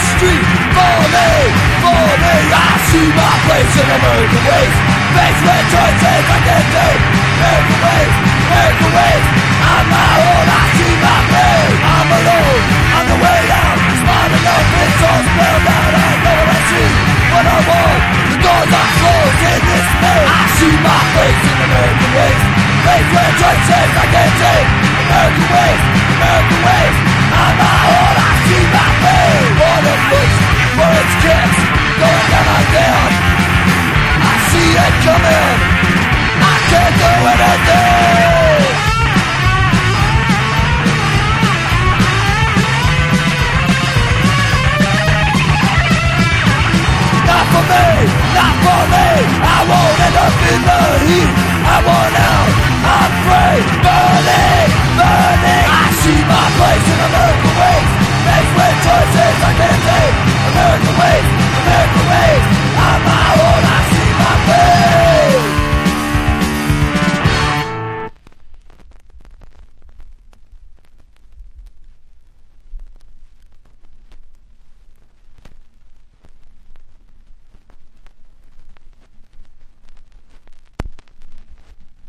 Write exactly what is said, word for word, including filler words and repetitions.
street for me, for me. I see my place in American ways. Basement choices I can do.